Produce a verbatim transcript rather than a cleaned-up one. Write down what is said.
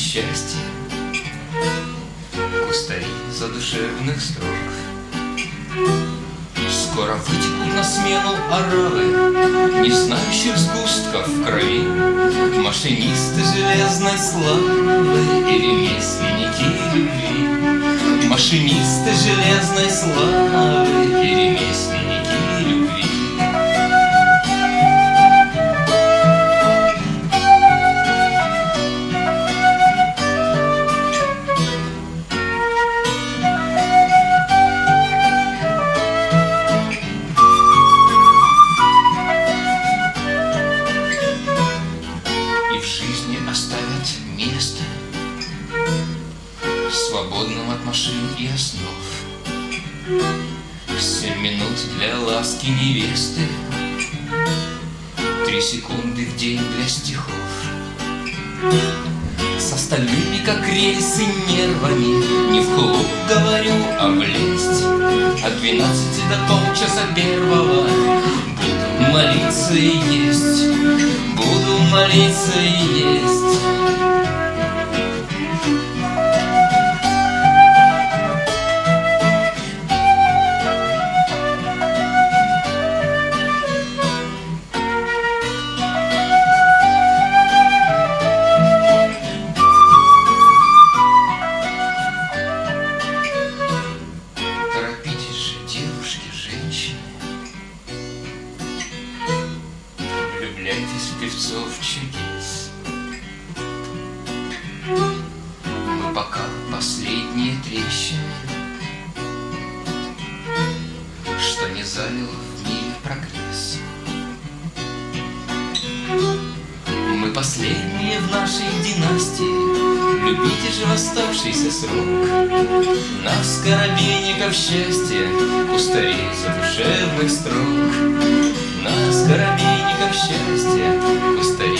счастья, кустари задушевных строк. Скоро вытекут на смену оравы не знающих сгустков крови, машинисты железной славы и ремесленники любви. Машинисты железной славы и ремесленники любви. Оставят место свободным от машин и основ. Семь минут для ласки невесты, три секунды в день для стихов. С остальными, как рельсы, нервами не в клуб, говорю, а влезть. От двенадцати до полчаса первого буду молиться и есть. Буду молиться и есть. Торопитесь же, девушки, женщины, влюбляйтесь в певцов чудес. Мы пока последние трещины, что не залил в мире прогресс. Мы последние в нашей династии, любите же восставшийся срок. Нас, коробейников счастья, кустарей задушевных строк. Нас, коробейников счастья, кустарей